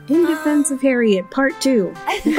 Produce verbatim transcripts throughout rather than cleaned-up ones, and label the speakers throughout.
Speaker 1: In Defense of Harriet, Part two.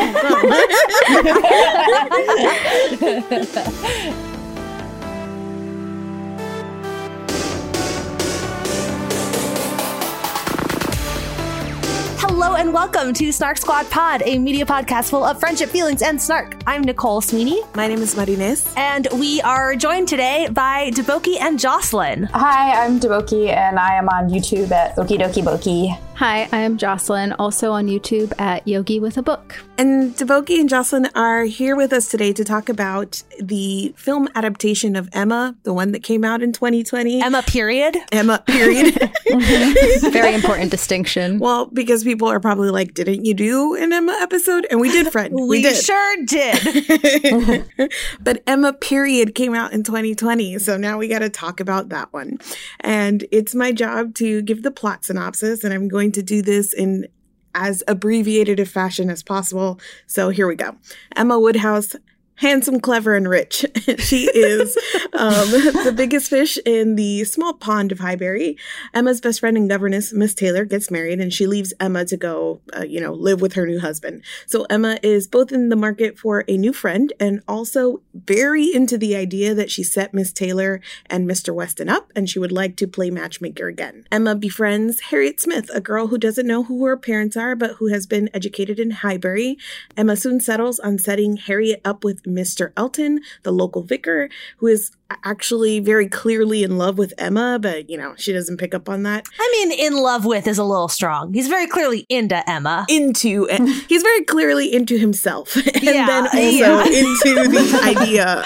Speaker 2: Hello and welcome to Snark Squad Pod, a media podcast full of friendship, feelings, and snark. I'm Nicole Sweeney.
Speaker 1: My name is Marines.
Speaker 2: And we are joined today by Deboki and Jocelyn.
Speaker 3: Hi, I'm Deboki, and I am on YouTube at Okie Dokie Boki.
Speaker 4: Hi, I am Jocelyn, also on YouTube at Yogi with a Book.
Speaker 1: And Deboki and Jocelyn are here with us today to talk about the film adaptation of Emma, the one that came out in twenty twenty.
Speaker 2: Emma, period.
Speaker 1: Emma, period.
Speaker 4: Very important distinction.
Speaker 1: Well, because people are probably like, didn't you do an Emma episode? And we did, friend.
Speaker 2: We,
Speaker 1: we did.
Speaker 2: sure did.
Speaker 1: But Emma, period, came out in twenty twenty. So now we got to talk about that one. And it's my job to give the plot synopsis, and I'm going to do this in as abbreviated a fashion as possible. So here we go. Emma Woodhouse, handsome, clever, and rich. She is um, the biggest fish in the small pond of Highbury. Emma's best friend and governess, Miss Taylor, gets married, and she leaves Emma to go, uh, you know, live with her new husband. So Emma is both in the market for a new friend and also very into the idea that she set Miss Taylor and Mister Weston up, and she would like to play matchmaker again. Emma befriends Harriet Smith, a girl who doesn't know who her parents are, but who has been educated in Highbury. Emma soon settles on setting Harriet up with Mister Elton, the local vicar, who is actually very clearly in love with Emma, but, you know, she doesn't pick up on that.
Speaker 2: I mean, in love with is a little strong. He's very clearly into Emma.
Speaker 1: Into, he's very clearly into himself. And
Speaker 2: yeah,
Speaker 1: then also
Speaker 2: yeah.
Speaker 1: into the idea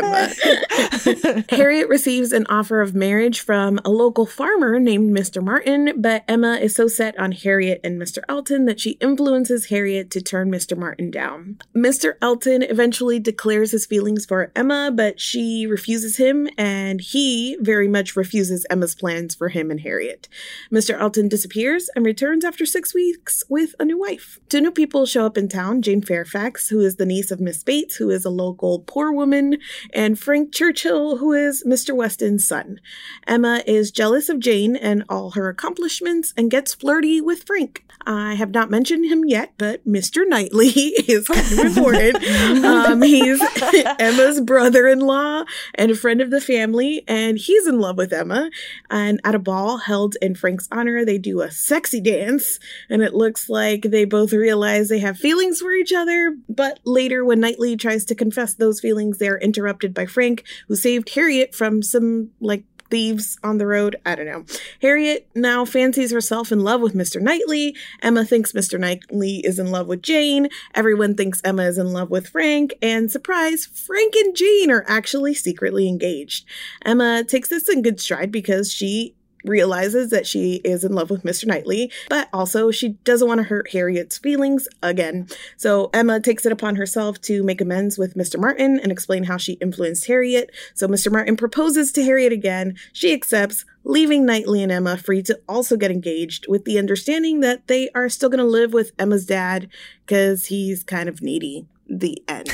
Speaker 1: of Emma. Harriet receives an offer of marriage from a local farmer named Mister Martin, but Emma is so set on Harriet and Mister Elton that she influences Harriet to turn Mister Martin down. Mister Elton eventually declares his feelings for Emma, but she refuses him, and he very much refuses Emma's plans for him and Harriet. Mister Elton disappears and returns after six weeks with a new wife. Two new people show up in town: Jane Fairfax, who is the niece of Miss Bates, who is a local poor woman, and Frank Churchill, who is Mister Weston's son. Emma is jealous of Jane and all her accomplishments and gets flirty with Frank. I have not mentioned him yet, but Mister Knightley is kind of important. um, he's Emma's brother-in-law and a friend of the family, and he's in love with Emma. And at a ball held in Frank's honor, they do a sexy dance, and it looks like they both realize they have feelings for each other. But later, when Knightley tries to confess those feelings, they're interrupted by Frank, who saved Harriet from some, like, thieves on the road. I don't know. Harriet now fancies herself in love with Mister Knightley. Emma thinks Mister Knightley is in love with Jane. Everyone thinks Emma is in love with Frank. And surprise, Frank and Jane are actually secretly engaged. Emma takes this in good stride because she realizes that she is in love with Mister Knightley, but also she doesn't want to hurt Harriet's feelings again. So Emma takes it upon herself to make amends with Mister Martin and explain how she influenced Harriet. So Mister Martin proposes to Harriet again. She accepts, leaving Knightley and Emma free to also get engaged, with the understanding that they are still going to live with Emma's dad because he's kind of needy. The end.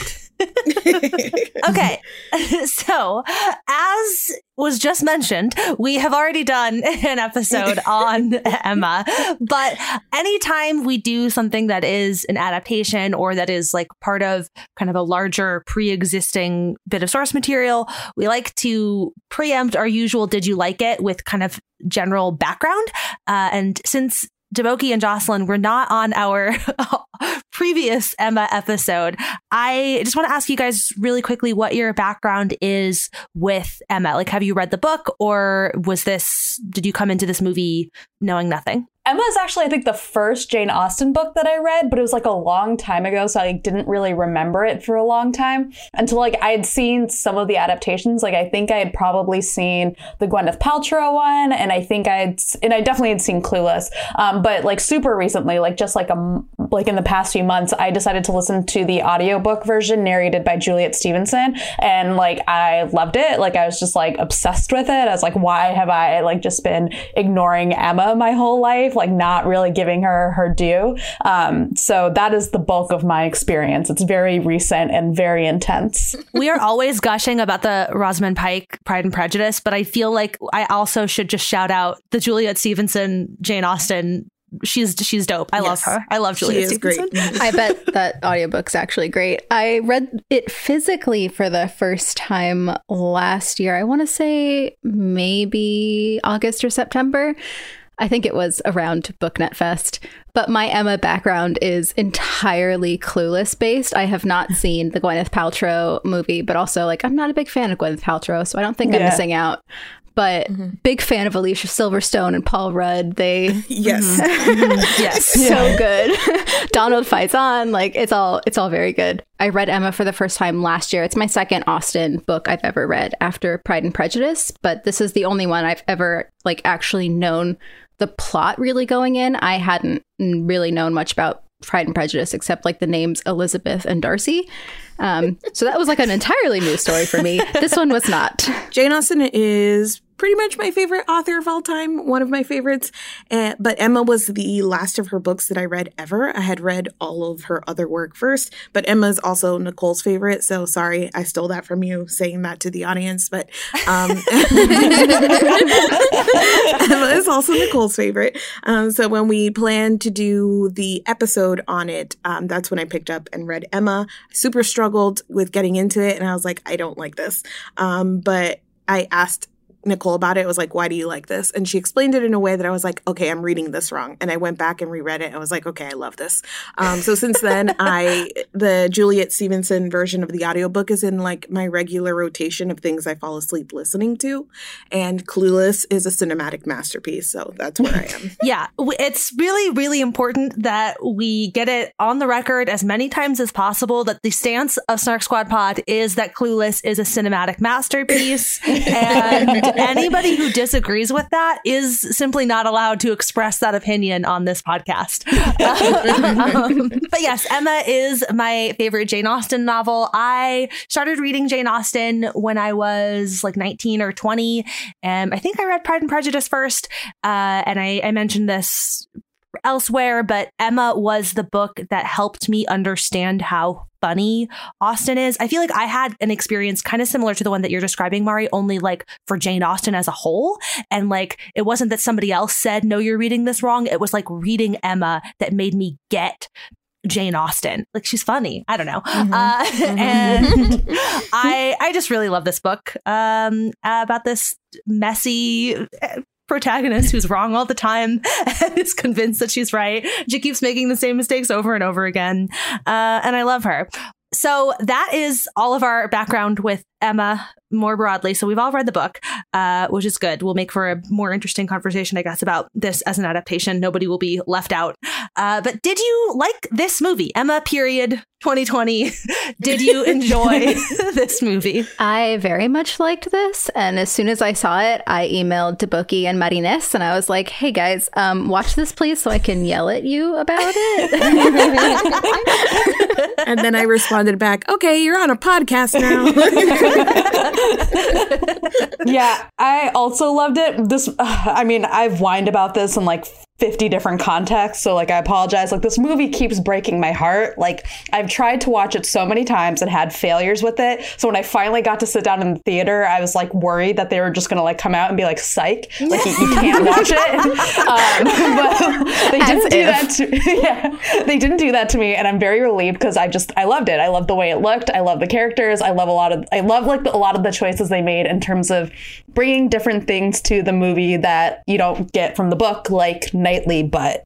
Speaker 2: Okay, so as was just mentioned, we have already done an episode on Emma, but anytime we do something that is an adaptation or that is like part of kind of a larger pre-existing bit of source material, we like to preempt our usual did you like it with kind of general background. Uh, and since Deboki and Jocelyn were not on our previous Emma episode, I just want to ask you guys really quickly what your background is with Emma. Like, have you read the book, or was this, did you come into this movie knowing nothing?
Speaker 3: Emma is actually, I think, the first Jane Austen book that I read, but it was like a long time ago, so I didn't really remember it for a long time until like I had seen some of the adaptations. Like I think I had probably seen the Gwyneth Paltrow one, and I think I had, and I definitely had seen Clueless. Um, but like super recently, like just like a like in the past few months, I decided to listen to the audiobook version narrated by Juliet Stevenson, and like I loved it. Like I was just like obsessed with it. I was like, why have I like just been ignoring Emma my whole life? Like not really giving her her due. Um, so that is the bulk of my experience. It's very recent and very intense.
Speaker 2: We are always gushing about the Rosamund Pike Pride and Prejudice, but I feel like I also should just shout out the Juliet Stevenson, Jane Austen she's she's dope. I
Speaker 1: Yes.
Speaker 2: love her. I love Julia
Speaker 1: She is
Speaker 2: Stevenson.
Speaker 1: great.
Speaker 4: I bet that audiobook's actually great. I read it physically for the first time last year. I want to say maybe August or September. I think it was around BookNet Fest. But my Emma background is entirely Clueless based. I have not seen the Gwyneth Paltrow movie, but also like I'm not a big fan of Gwyneth Paltrow, so I don't think I'm
Speaker 3: Yeah.
Speaker 4: missing out. But
Speaker 1: Mm-hmm.
Speaker 4: big fan of Alicia Silverstone and Paul Rudd. They
Speaker 1: Yes.
Speaker 2: Yes.
Speaker 4: so good. Donald Faison, like it's all it's all very good. I read Emma for the first time last year. It's my second Austen book I've ever read after Pride and Prejudice, but this is the only one I've ever like actually known the plot really going in. I hadn't really known much about Pride and Prejudice except like the names Elizabeth and Darcy. Um, so that was like an entirely new story for me. This one was not.
Speaker 1: Jane Austen is pretty much my favorite author of all time, one of my favorites. Uh, but Emma was the last of her books that I read ever. I had read all of her other work first, but Emma is also Nicole's favorite. So sorry, I stole that from you saying that to the audience. But um, Emma is also Nicole's favorite. Um, so when we planned to do the episode on it, um, that's when I picked up and read Emma. I super struggled with getting into it, and I was like, I don't like this. Um, but I asked Nicole about it. I was like, why do you like this? And she explained it in a way that I was like, okay, I'm reading this wrong. And I went back and reread it. And I was like, okay, I love this. Um, so since then, I, the Juliet Stevenson version of the audiobook is in like my regular rotation of things I fall asleep listening to. And Clueless is a cinematic masterpiece. So that's where I am.
Speaker 2: Yeah, w- it's really, really important that we get it on the record as many times as possible that the stance of Snark Squad Pod is that Clueless is a cinematic masterpiece. And anybody who disagrees with that is simply not allowed to express that opinion on this podcast. um, but yes, Emma is my favorite Jane Austen novel. I started reading Jane Austen when I was like nineteen or twenty. And I think I read Pride and Prejudice first. Uh, and I, I mentioned this elsewhere, but Emma was the book that helped me understand how funny Austen is. I feel like I had an experience kind of similar to the one that you're describing, Mari, only like for Jane Austen as a whole. And like, it wasn't that somebody else said, no, you're reading this wrong. It was like reading Emma that made me get Jane Austen. Like, she's funny. I don't know.
Speaker 1: Mm-hmm.
Speaker 2: Uh,
Speaker 1: Mm-hmm.
Speaker 2: And I, I just really love this book um, about this messy protagonist who's wrong all the time and is convinced that she's right. She keeps making the same mistakes over and over again. Uh, and I love her. So that is all of our background with Emma more broadly. So we've all read the book, uh, which is good. We'll make for a more interesting conversation, I guess, about this as an adaptation. Nobody will be left out. Uh, but did you like this movie, Emma period twenty twenty? Did you enjoy this movie?
Speaker 4: I very much liked this. And as soon as I saw it, I emailed to Bookie and Marines and I was like, hey guys, um, watch this please so I can yell at you about it.
Speaker 1: And then I responded back, okay, you're on a podcast now.
Speaker 3: Yeah, I also loved it. This, uh, I mean, I've whined about this in like fifty different contexts. So like, I apologize. Like, this movie keeps breaking my heart. Like, I've tried to watch it so many times and had failures with it. So when I finally got to sit down in the theater, I was like worried that they were just going to like come out and be like, psych, like you, you can't watch it. Um, but they didn't do that to yeah, they didn't do that to me. And I'm very relieved because I just, I loved it. I loved the way it looked. I love the characters. I love a lot of, I love like the, a lot of the choices they made in terms of bringing different things to the movie that you don't get from the book, like Nightly Butt.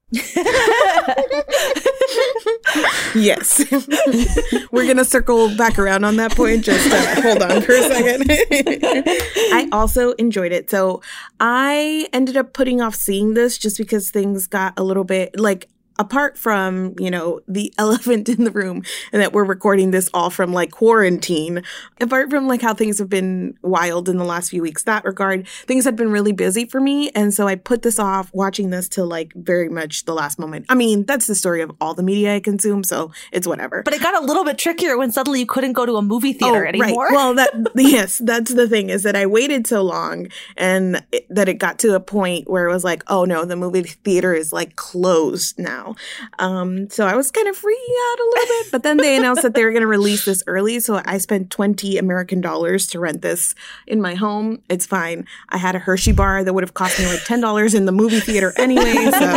Speaker 1: Yes. We're going to circle back around on that point. Just uh, hold on for a second. I also enjoyed it. So I ended up putting off seeing this just because things got a little bit like, apart from, you know, the elephant in the room and that we're recording this all from like quarantine, apart from like how things have been wild in the last few weeks, that regard, things had been really busy for me. And so I put this off watching this till like very much the last moment. I mean, that's the story of all the media I consume, so it's whatever.
Speaker 2: But it got a little bit trickier when suddenly you couldn't go to a movie theater
Speaker 1: oh,
Speaker 2: anymore.
Speaker 1: Right. Well, that yes, that's the thing is that I waited so long and it, that it got to a point where it was like, oh no, the movie theater is like closed now. now. Um, so I was kind of freaking out a little bit, but then they announced that they were going to release this early. So I spent twenty American dollars to rent this in my home. It's fine. I had a Hershey bar that would have cost me like ten dollars in the movie theater anyway. So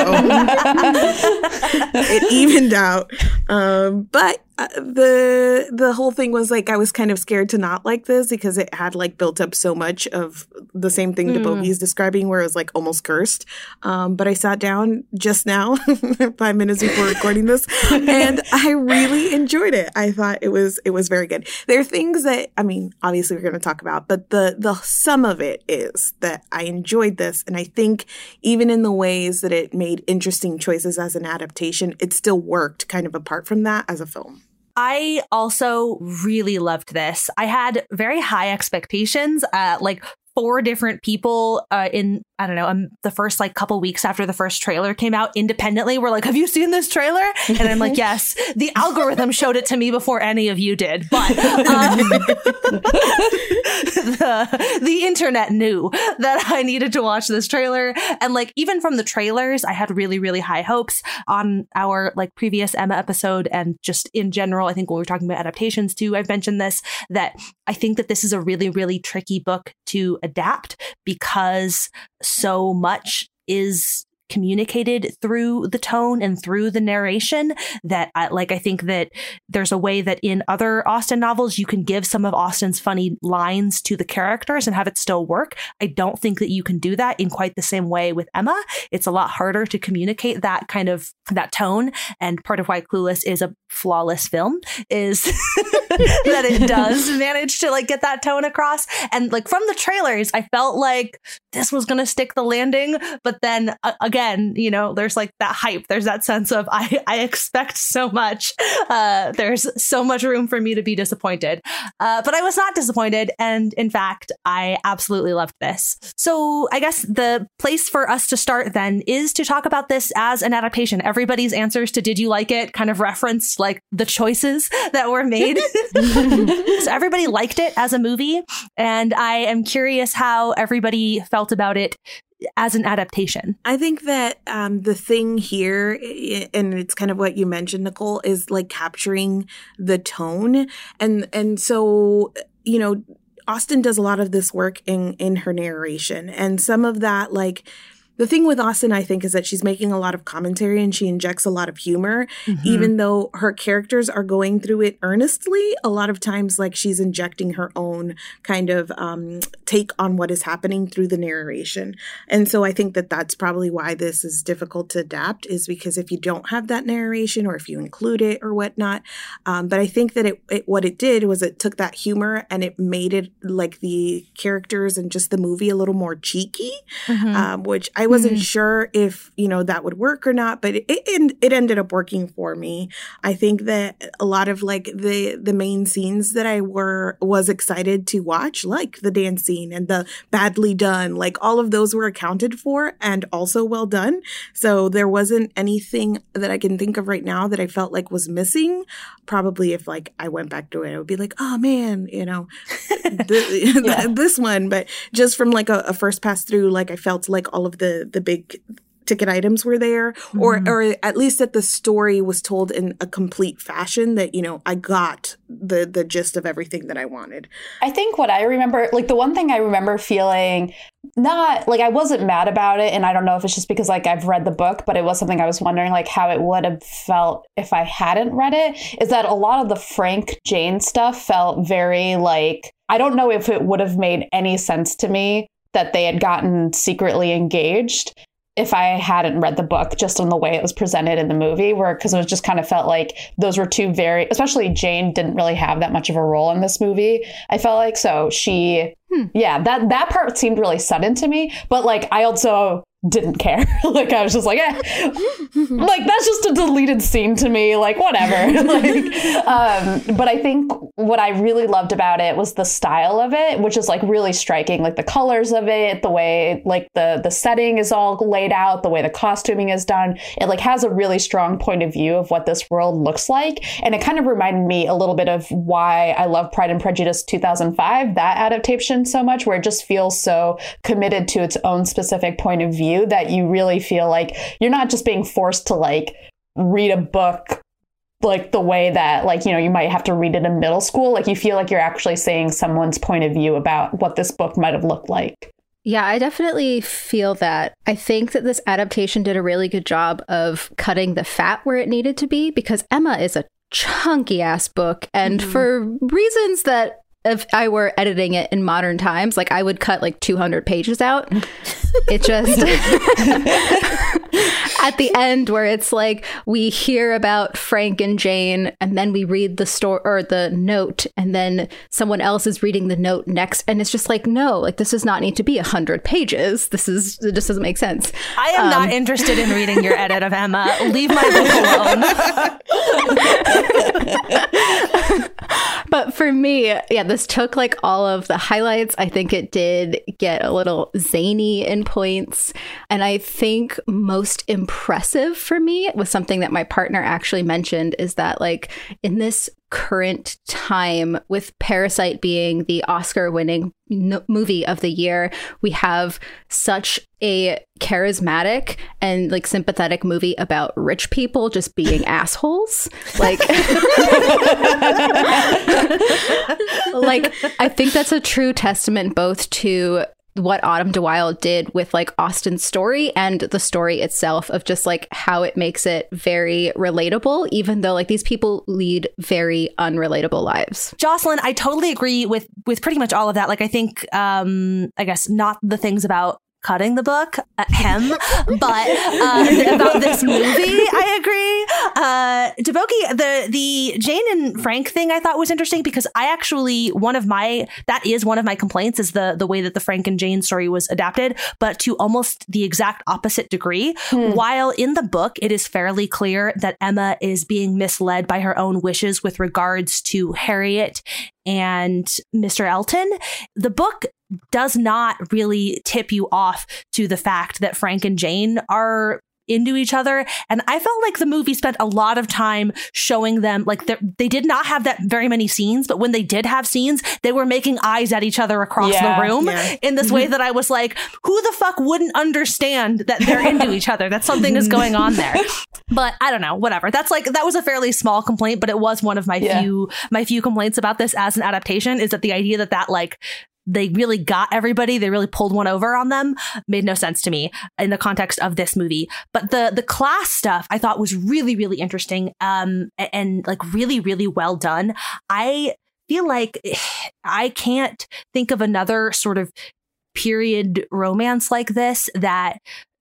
Speaker 1: it evened out. Um, but Uh, the the whole thing was like I was kind of scared to not like this because it had like built up so much of the same thing mm. DeBogey is describing, where it was like almost cursed. Um, but I sat down just now, five minutes before recording this, and I really enjoyed it. I thought it was it was very good. There are things that I mean, obviously we're going to talk about, but the the sum of it is that I enjoyed this, and I think even in the ways that it made interesting choices as an adaptation, it still worked kind of apart from that as a film.
Speaker 2: I also really loved this. I had very high expectations. Uh, like four different people uh, in, I don't know, um, the first like couple weeks after the first trailer came out independently were like, have you seen this trailer? And I'm like, yes, the algorithm showed it to me before any of you did. But um, the, the internet knew that I needed to watch this trailer. And like, even from the trailers, I had really, really high hopes on our like previous Emma episode. And just in general, I think when we were talking about adaptations too, I've mentioned this, that I think that this is a really, really tricky book to adapt because so much is communicated through the tone and through the narration that I, like I think that there's a way that in other Austen novels you can give some of Austen's funny lines to the characters and have it still work. I don't think that you can do that in quite the same way with Emma. It's a lot harder to communicate that kind of that tone, and part of why Clueless is a flawless film is that it does manage to like get that tone across. And like from the trailers I felt like this was going to stick the landing, but then uh, again, you know, there's like that hype. There's that sense of I, I expect so much. Uh, there's so much room for me to be disappointed. Uh, but I was not disappointed. And in fact, I absolutely loved this. So I guess the place for us to start then is to talk about this as an adaptation. Everybody's answers to Did You Like It kind of referenced like the choices that were made. So everybody liked it as a movie. And I am curious how everybody felt about it as an adaptation.
Speaker 1: I think that um, the thing here, and it's kind of what you mentioned, Nicole, is like capturing the tone. And and so, you know, Austen does a lot of this work in, in her narration. And some of that, like, the thing with Austen, I think, is that she's making a lot of commentary and she injects a lot of humor, mm-hmm. even though her characters are going through it earnestly. A lot of times, like, she's injecting her own kind of um, take on what is happening through the narration. And so I think that that's probably why this is difficult to adapt, is because if you don't have that narration or if you include it or whatnot. Um, but I think that it, it what it did was it took that humor and it made it like the characters and just the movie a little more cheeky, mm-hmm. um, which I I wasn't mm-hmm. sure if, you know, that would work or not, but it, it it ended up working for me. I think that a lot of like the the main scenes that I were was excited to watch, like the dance scene and the badly done, like all of those were accounted for and also well done. So there wasn't anything that I can think of right now that I felt like was missing. Probably if like I went back to it, I would be like, oh man, you know, th- yeah. this one. But just from like a, a first pass through, like I felt like all of the the big ticket items were there, mm-hmm. or or at least that the story was told in a complete fashion that, you know, I got the the gist of everything that I wanted.
Speaker 3: I think what I remember, like the one thing I remember feeling, not like I wasn't mad about it, and I don't know if it's just because like I've read the book, but it was something I was wondering like how it would have felt if I hadn't read it, is that a lot of the Frank Jane stuff felt very like, I don't know if it would have made any sense to me that they had gotten secretly engaged if I hadn't read the book, just in the way it was presented in the movie, where because it was just kind of felt like those were two very, especially Jane didn't really have that much of a role in this movie, I felt like. So she, hmm. yeah, that, that part seemed really sudden to me. But like, I also didn't care. Like, I was just like, eh. Like, that's just a deleted scene to me. Like, whatever. Like, um, but I think what I really loved about it was the style of it, which is like really striking. Like the colors of it, the way like the the setting is all laid out, the way the costuming is done. It like has a really strong point of view of what this world looks like. And it kind of reminded me a little bit of why I love Pride and Prejudice two thousand five, that adaptation so much, where it just feels so committed to its own specific point of view that you really feel like you're not just being forced to like read a book like the way that, like, you know, you might have to read it in middle school. Like, you feel like you're actually saying someone's point of view about what this book might have looked like.
Speaker 4: Yeah, I definitely feel that. I think that this adaptation did a really good job of cutting the fat where it needed to be, because Emma is a chunky ass book. And mm-hmm. for reasons that if I were editing it in modern times, like I would cut like two hundred pages out. It just at the end where it's like we hear about Frank and Jane and then we read the story or the note and then someone else is reading the note next. And it's just like, no, like this does not need to be a hundred pages. This is, it just doesn't make sense.
Speaker 2: I am um, not interested in reading your edit of Emma. Leave my book alone.
Speaker 4: But for me, yeah, this took like all of the highlights. I think it did get a little zany in points. And I think most impressive for me was something that my partner actually mentioned, is that like in this current time, with Parasite being the Oscar-winning no- movie of the year, we have such a charismatic and like sympathetic movie about rich people just being assholes. Like, like I think that's a true testament both to what Autumn de Wilde did with like Austen's story and the story itself, of just like how it makes it very relatable, even though like these people lead very unrelatable lives.
Speaker 2: Jocelyn, I totally agree with with pretty much all of that. Like, I think, um, I guess not the things about cutting the book, uh, hem, but uh, about this movie, I agree. Uh, Deboki, the the Jane and Frank thing I thought was interesting, because I actually, one of my, that is one of my complaints, is the the way that the Frank and Jane story was adapted, but to almost the exact opposite degree. Hmm. While in the book, it is fairly clear that Emma is being misled by her own wishes with regards to Harriet and Mister Elton, the book does not really tip you off to the fact that Frank and Jane are into each other. And I felt like the movie spent a lot of time showing them, like they did not have that very many scenes, but when they did have scenes, they were making eyes at each other across yeah, the room yeah. in this way that I was like, who the fuck wouldn't understand that they're into each other, that something is going on there? But I don't know, whatever. That's like, that was a fairly small complaint, but it was one of my yeah. few, my few complaints about this as an adaptation, is that the idea that that like, they really got everybody, they really pulled one over on them, made no sense to me in the context of this movie. But the the class stuff I thought was really, really interesting, um, and, and like really, really well done. I feel like I can't think of another sort of period romance like this that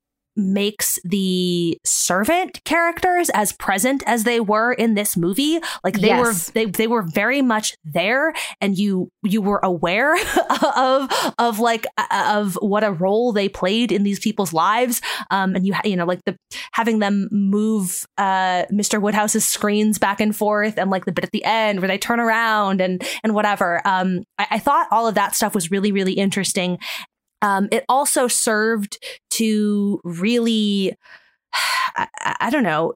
Speaker 2: makes the servant characters as present as they were in this movie. Like they yes. were they they were very much there, and you you were aware of of like of what a role they played in these people's lives, um and you you know like the having them move uh Mister Woodhouse's screens back and forth, and like the bit at the end where they turn around and and whatever. um I, I thought all of that stuff was really, really interesting. Um, it also served to really, I, I don't know,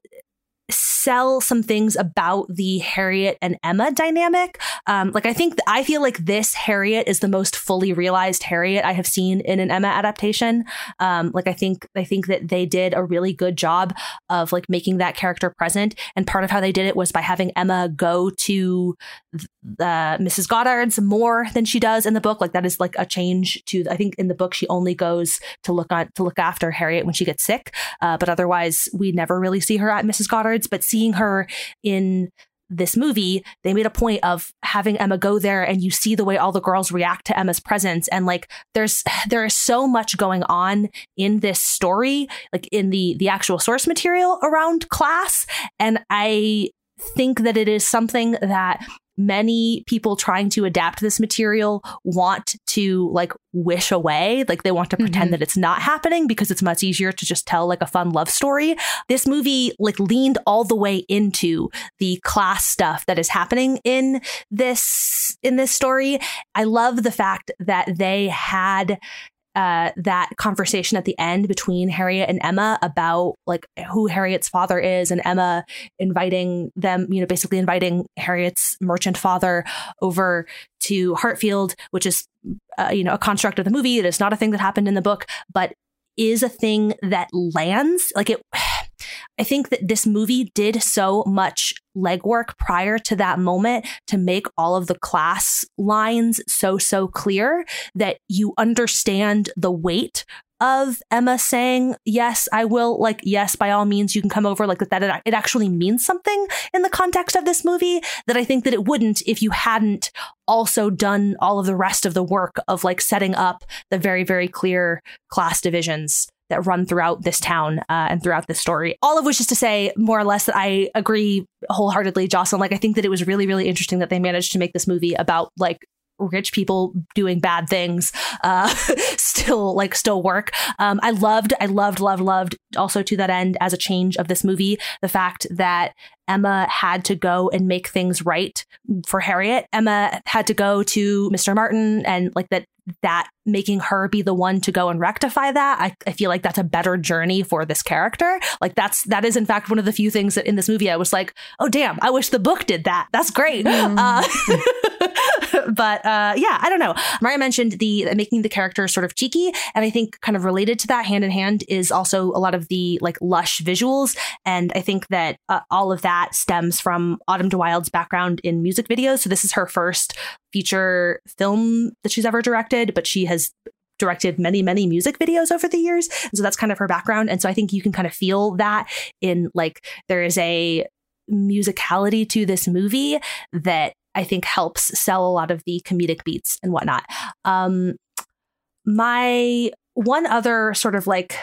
Speaker 2: sell some things about the Harriet and Emma dynamic. Um, like I think th- I feel like this Harriet is the most fully realized Harriet I have seen in an Emma adaptation. Um, like I think I think that they did a really good job of like making that character present. And part of how they did it was by having Emma go to the Missus Goddard's more than she does in the book. Like that is like a change to, I think in the book she only goes to look on to look after Harriet when she gets sick, uh, but otherwise we never really see her at Missus Goddard's. But seeing her in this movie, they made a point of having Emma go there, and you see the way all the girls react to Emma's presence. And like there's there is so much going on in this story, like in the the actual source material around class. And I think that it is something that many people trying to adapt this material want to like wish away. Like they want to pretend mm-hmm. that it's not happening, because it's much easier to just tell like a fun love story. This movie like leaned all the way into the class stuff that is happening in this in this story. I love the fact that they had Uh, that conversation at the end between Harriet and Emma about like who Harriet's father is, and Emma inviting them, you know, basically inviting Harriet's merchant father over to Hartfield, which is, uh, you know, a construct of the movie. It is not a thing that happened in the book, but is a thing that lands. Like it, I think that this movie did so much legwork prior to that moment to make all of the class lines so, so clear that you understand the weight of Emma saying, yes, I will, like, yes, by all means, you can come over, like that. It, it actually means something in the context of this movie that I think that it wouldn't if you hadn't also done all of the rest of the work of like setting up the very, very clear class divisions that run throughout this town uh, and throughout this story. All of which is to say, more or less, that I agree wholeheartedly, Jocelyn. Like, I think that it was really, really interesting that they managed to make this movie about like rich people doing bad things uh still like still work. um I loved I loved loved loved also to that end, as a change of this movie, the fact that Emma had to go and make things right for Harriet. Emma had to go to Mister Martin, and like that that making her be the one to go and rectify that, I, I feel like that's a better journey for this character. Like that's that is in fact one of the few things that in this movie I was like, oh damn, I wish the book did that. That's great. Mm. Uh, but uh, yeah, I don't know. Maria mentioned the uh, making the character sort of cheeky, and I think kind of related to that, hand in hand, is also a lot of the like lush visuals. And I think that uh, all of that stems from Autumn de Wilde's background in music videos. So this is her first feature film that she's ever directed, but she has directed many, many music videos over the years. And so that's kind of her background. And so I think you can kind of feel that in like, there is a musicality to this movie that I think helps sell a lot of the comedic beats and whatnot. Um, my one other sort of like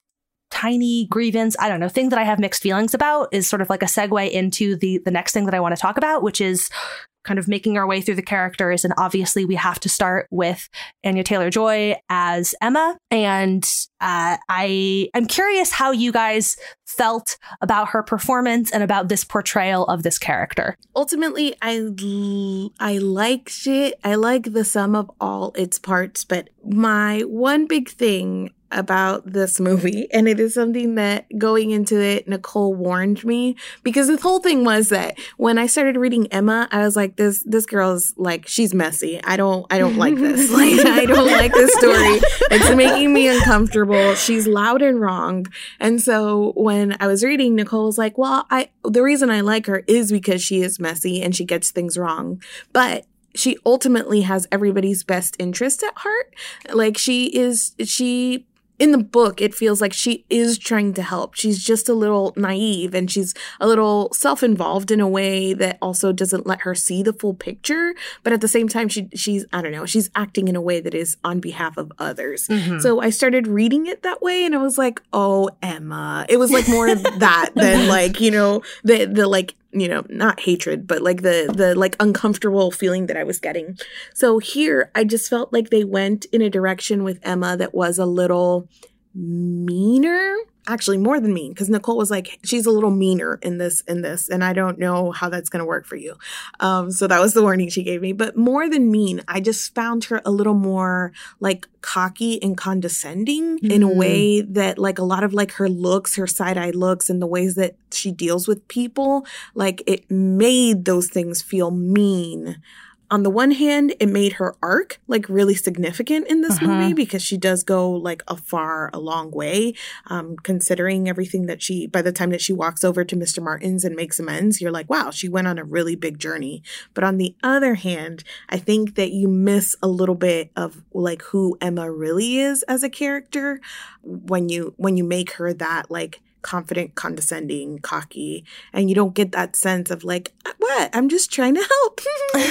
Speaker 2: tiny grievance, I don't know, thing that I have mixed feelings about is sort of like a segue into the the next thing that I want to talk about, which is kind of making our way through the characters. And obviously we have to start with Anya Taylor-Joy as Emma. And uh, I, I'm curious how you guys felt about her performance and about this portrayal of this character.
Speaker 1: Ultimately, I, I liked it. I like the sum of all its parts. But my one big thing about this movie, and it is something that going into it, Nicole warned me, because the whole thing was that when I started reading Emma, I was like, this this girl's like, she's messy. I don't I don't like this. Like, I don't like this story. It's making me uncomfortable. She's loud and wrong. And so when I was reading, Nicole was like, well, I the reason I like her is because she is messy and she gets things wrong. But she ultimately has everybody's best interest at heart. Like, she is, she, in the book, it feels like she is trying to help. She's just a little naive, and she's a little self-involved in a way that also doesn't let her see the full picture. But at the same time, she she's, I don't know, she's acting in a way that is on behalf of others. Mm-hmm. So I started reading it that way, and I was like, oh, Emma. It was like more of that than like, you know, the the like, you know, not hatred, but like the, the like uncomfortable feeling that I was getting. So here, I just felt like they went in a direction with Emma that was a little meaner. Actually, more than mean, because Nicole was like, she's a little meaner in this, in this, and I don't know how that's going to work for you. Um, so that was the warning she gave me. But more than mean, I just found her a little more like cocky and condescending mm-hmm. in a way that like a lot of like her looks, her side-eye looks, and the ways that she deals with people, like it made those things feel mean. On the one hand, it made her arc like really significant in this uh-huh. movie, because she does go like a far, a long way, um, considering everything that she, by the time that she walks over to Mister Martin's and makes amends, you're like, wow, she went on a really big journey. But on the other hand, I think that you miss a little bit of like who Emma really is as a character when you, when you make her that like confident, condescending, cocky, and you don't get that sense of like, what? I'm just trying to help.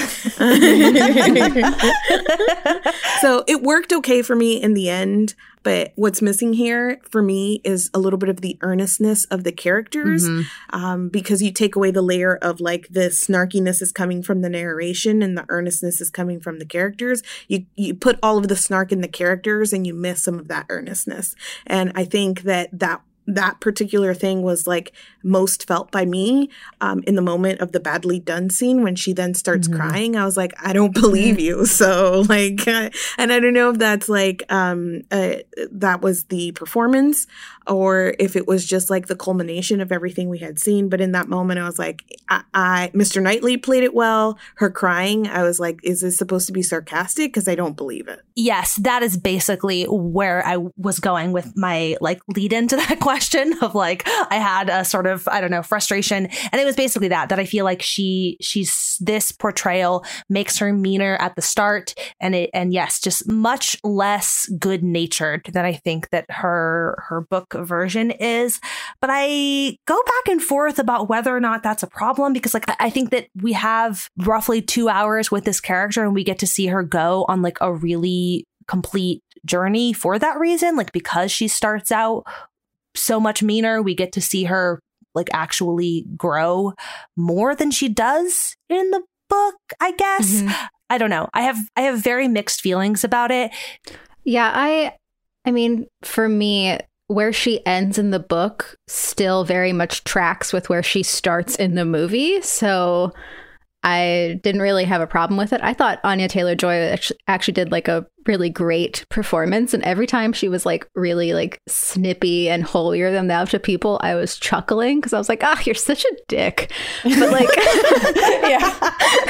Speaker 1: So it worked okay for me in the end, but what's missing here for me is a little bit of the earnestness of the characters, mm-hmm. um, because you take away the layer of like the snarkiness is coming from the narration and the earnestness is coming from the characters. You you put all of the snark in the characters and you miss some of that earnestness. And I think that that that particular thing was like most felt by me um, in the moment of the badly done scene when she then starts mm-hmm. crying. I was like, I don't believe you. So like, uh, and I don't know if that's like, um, uh, that was the performance or if it was just like the culmination of everything we had seen. But in that moment, I was like, I, I Mister Knightley played it well. Her crying, I was like, is this supposed to be sarcastic? Because I don't believe it.
Speaker 2: Yes, that is basically where I was going with my like lead into that question. question of like, I had a sort of, I don't know, frustration. And it was basically that, that I feel like she, she's, this portrayal makes her meaner at the start. And it, and yes, just much less good natured than I think that her, her book version is. But I go back and forth about whether or not that's a problem, because like, I think that we have roughly two hours with this character and we get to see her go on like a really complete journey for that reason. Like, because she starts out so much meaner, we get to see her like actually grow more than she does in the book, I guess. Mm-hmm. I don't know. I have I have very mixed feelings about it.
Speaker 4: Yeah, I I mean, for me, where she ends in the book still very much tracks with where she starts in the movie. So I didn't really have a problem with it. I thought Anya Taylor-Joy actually did like a really great performance. And every time she was like really like snippy and holier than thou to people, I was chuckling because I was like, ah, oh, you're such a dick. But like, yeah.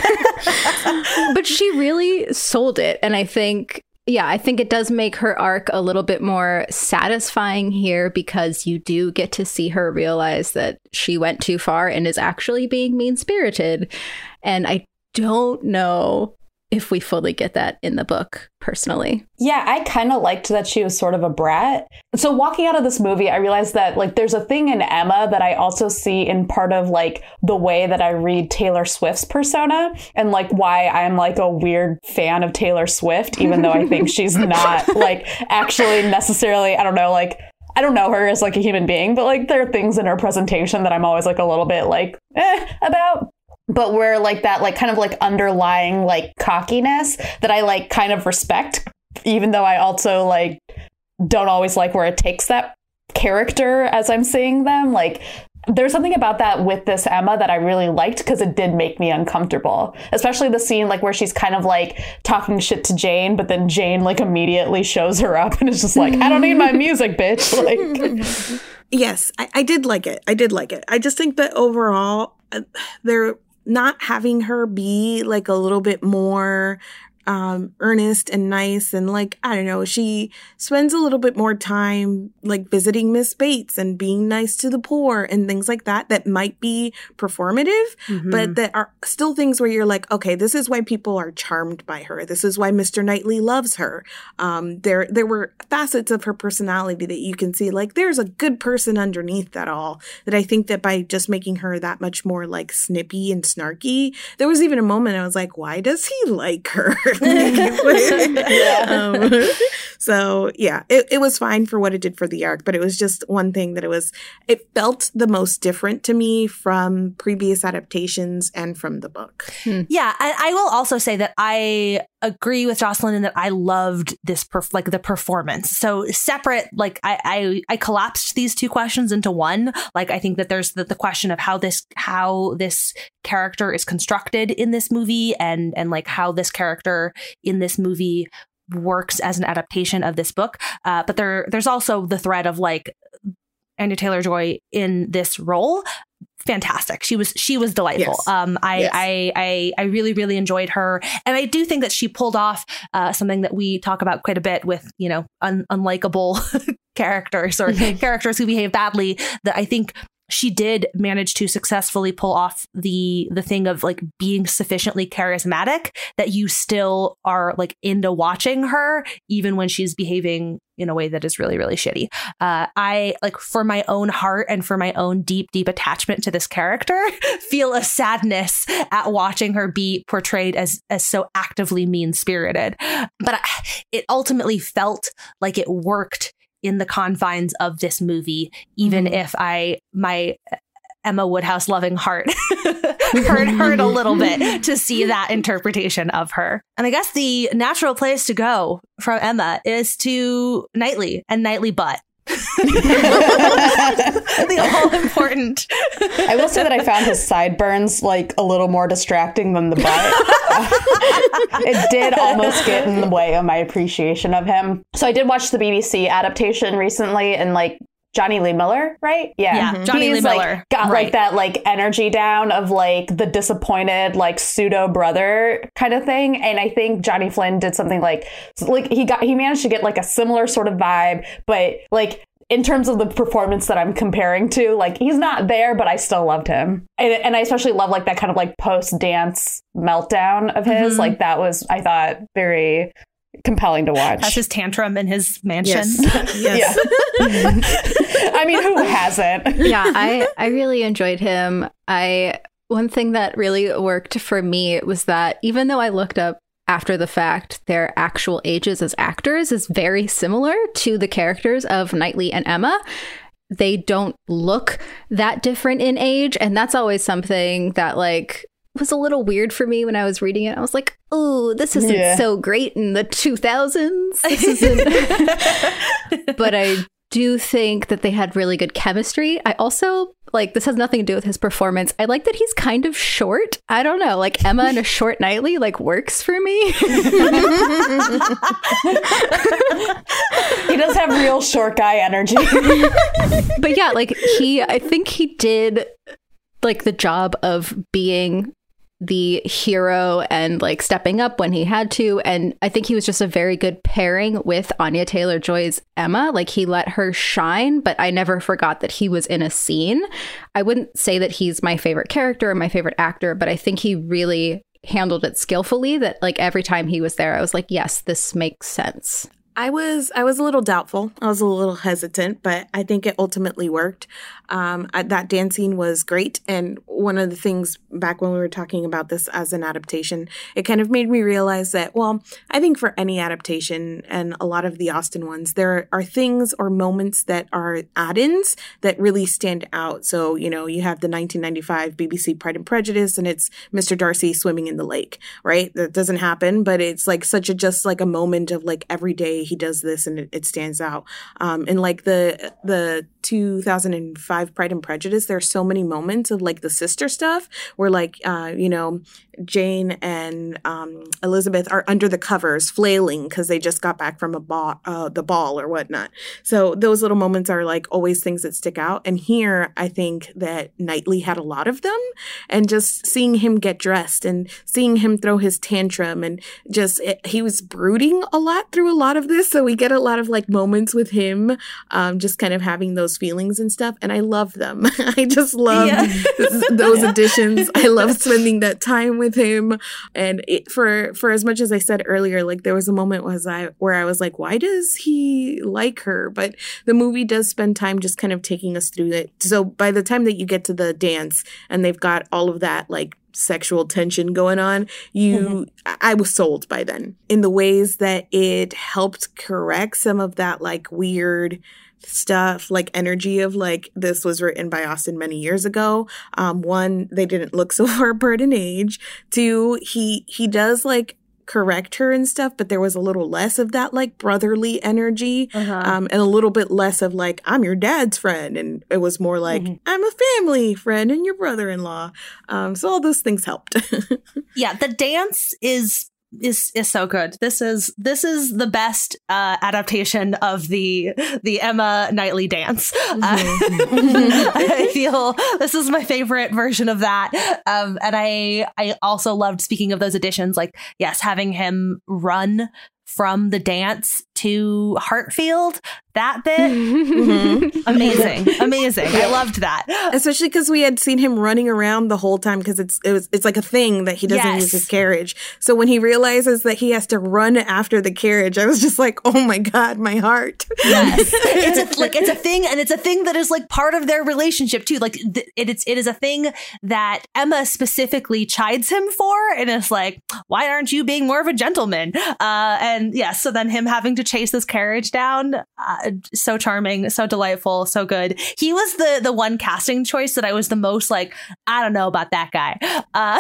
Speaker 4: But she really sold it. And I think, yeah, I think it does make her arc a little bit more satisfying here, because you do get to see her realize that she went too far and is actually being mean-spirited. And I don't know if we fully get that in the book, personally.
Speaker 3: Yeah, I kind of liked that she was sort of a brat. So walking out of this movie, I realized that like there's a thing in Emma that I also see in part of like the way that I read Taylor Swift's persona, and like why I'm like a weird fan of Taylor Swift, even though I think she's not like actually necessarily, I don't know, like I don't know her as like a human being, but like there are things in her presentation that I'm always like a little bit like eh about. But where like that like kind of like underlying like cockiness that I like kind of respect, even though I also like don't always like where it takes that character as I'm seeing them. Like there's something about that with this Emma that I really liked, because it did make me uncomfortable, especially the scene like where she's kind of like talking shit to Jane, but then Jane like immediately shows her up and is just like, I don't need my music, bitch. Like,
Speaker 1: yes, I, I did like it. I did like it. I just think that overall uh, they're not having her be like a little bit more um, earnest and nice, and like, I don't know, she spends a little bit more time like visiting Miss Bates and being nice to the poor and things like that, that might be performative, mm-hmm. but that are still things where you're like, okay, this is why people are charmed by her. This is why Mister Knightley loves her. Um, there, there were facets of her personality that you can see, like there's a good person underneath that all, that I think that by just making her that much more like snippy and snarky, there was even a moment I was like, why does he like her? yeah. um, so yeah, it, it was fine for what it did for the arc, but it was just one thing that it was, it felt the most different to me from previous adaptations and from the book.
Speaker 2: Hmm. Yeah. And I will also say that I agree with Jocelyn in that I loved this, perf- like the performance. So separate, like I, I, I collapsed these two questions into one. Like, I think that there's the, the question of how this, how this character is constructed in this movie, and, and like how this character in this movie works as an adaptation of this book. Uh, but there, there's also the thread of like Anya Taylor-Joy in this role. Fantastic. She was she was delightful. Yes. Um, I, yes. I I I really really enjoyed her, and I do think that she pulled off uh, something that we talk about quite a bit with, you know, un- unlikable characters or characters who behave badly. That I think she did manage to successfully pull off the the thing of like being sufficiently charismatic that you still are like into watching her, even when she's behaving in a way that is really, really shitty. Uh, I like, for my own heart and for my own deep, deep attachment to this character, feel a sadness at watching her be portrayed as as so actively mean-spirited. But I, it ultimately felt like it worked in the confines of this movie, even mm-hmm. if I my Emma Woodhouse loving heart hurt hurt a little bit to see that interpretation of her. And I guess the natural place to go from Emma is to Knightley and Knightley butt. The all important.
Speaker 3: I will say that I found his sideburns like a little more distracting than the butt. It did almost get in the way of my appreciation of him. So I did watch the B B C adaptation recently, and like Johnny Lee Miller, right? Yeah,
Speaker 2: yeah mm-hmm. Johnny
Speaker 3: He's,
Speaker 2: Lee
Speaker 3: like,
Speaker 2: Miller
Speaker 3: got
Speaker 2: right.
Speaker 3: like that like energy down of like the disappointed like pseudo brother kind of thing. And I think Johnny Flynn did something like like he got he managed to get like a similar sort of vibe, but like in terms of the performance that I'm comparing to, like, he's not there, but I still loved him. And, and I especially love like that kind of like post-dance meltdown of his. Mm-hmm. Like that was, I thought, very compelling to watch.
Speaker 2: That's his tantrum in his mansion.
Speaker 1: Yes. Yes.
Speaker 3: Yeah. I mean, who hasn't?
Speaker 4: Yeah, I, I really enjoyed him. I one thing that really worked for me was that even though I looked up after the fact, their actual ages as actors is very similar to the characters of Knightley and Emma. They don't look that different in age. And that's always something that like was a little weird for me when I was reading it. I was like, oh, this isn't yeah. so great in the two thousands. This isn't. But I do think that they had really good chemistry. I also, like, this has nothing to do with his performance. I like that he's kind of short. I don't know, like Emma and a short Knightley, like, works for me.
Speaker 3: He does have real short guy energy.
Speaker 4: But yeah, like, he, I think he did, like, the job of being the hero and like stepping up when he had to. And I think he was just a very good pairing with Anya Taylor-Joy's Emma. Like he let her shine, but I never forgot that he was in a scene. I wouldn't say that he's my favorite character or my favorite actor, but I think he really handled it skillfully, that like every time he was there, I was like, yes, this makes sense.
Speaker 1: I was I was a little doubtful. I was a little hesitant, but I think it ultimately worked. Um, I, that dance scene was great. And one of the things back when we were talking about this as an adaptation, it kind of made me realize that, well, I think for any adaptation and a lot of the Austen ones, there are things or moments that are add-ins that really stand out. So, you know, you have the nineteen ninety-five B B C Pride and Prejudice and it's Mister Darcy swimming in the lake, right? That doesn't happen, but it's like such a just like a moment of like every day he does this and it, it stands out. Um, and like the the two thousand five Pride and Prejudice, there's so many moments of like the sister stuff where like, uh, you know, Jane and um, Elizabeth are under the covers flailing because they just got back from a ball, uh, the ball or whatnot. So those little moments are like always things that stick out. And here I think that Knightley had a lot of them, and just seeing him get dressed and seeing him throw his tantrum and just it, he was brooding a lot through a lot of this. So we get a lot of like moments with him um, just kind of having those feelings and stuff. And I love them. I just love yeah. those additions. I love spending that time with him. And it, for for as much as I said earlier, like there was a moment was I where I was like, why does he like her? But the movie does spend time just kind of taking us through it. So by the time that you get to the dance and they've got all of that like sexual tension going on, you mm-hmm. I was sold by then in the ways that it helped correct some of that like weird stuff, like energy of like this was written by Austen many years ago. Um, one, they didn't look so far apart in age. Two, he he does like correct her and stuff, but there was a little less of that like brotherly energy uh-huh. um, and a little bit less of like, I'm your dad's friend. And it was more like, mm-hmm. I'm a family friend and your brother-in-law. Um, so all those things helped.
Speaker 2: Yeah, the dance is is is so good. This is this is the best uh, adaptation of the the Emma Knightley dance. Mm-hmm. Uh, I feel this is my favorite version of that. Um, and I I also loved, speaking of those additions, like yes, having him run from the dance to Hartfield, that bit, mm-hmm. amazing, amazing. I loved that,
Speaker 1: especially because we had seen him running around the whole time because it's it was it's like a thing that he doesn't yes. use his carriage. So when he realizes that he has to run after the carriage, I was just like, oh my god, my heart.
Speaker 2: Yes, it's a, like it's a thing, and it's a thing that is like part of their relationship too. Like th- it, it's it is a thing that Emma specifically chides him for, and it's like, why aren't you being more of a gentleman? Uh, and yeah, so then him having to chase this carriage down, uh, so charming, so delightful, so good. He was the the one casting choice that I was the most like, I don't know about that guy uh,